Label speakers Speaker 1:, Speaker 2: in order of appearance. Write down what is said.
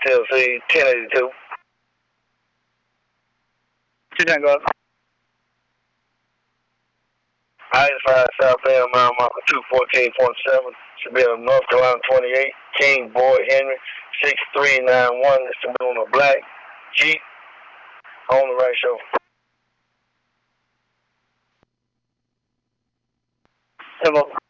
Speaker 1: TLC 1082.
Speaker 2: 210,
Speaker 1: I-85 South Bend, mile marker 214.7. Should be on North Carolina 28. King Boyd Henry 6391. This should be on a black Jeep on the right shoulder.
Speaker 2: Civil.